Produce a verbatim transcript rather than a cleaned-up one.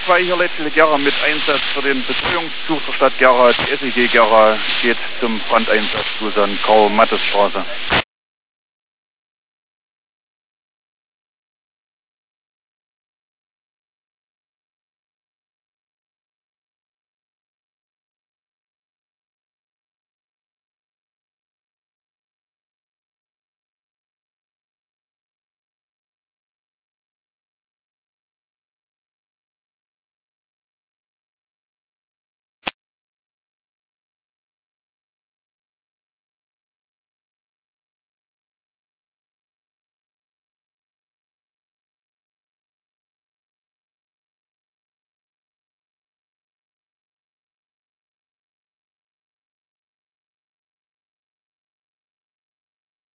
zwei hier letztlich Gera mit Einsatz für den Betreuungszug der Stadt Gera. Die S E G Gera geht zum Brandeinsatz zu der Karl-Mattes-Straße.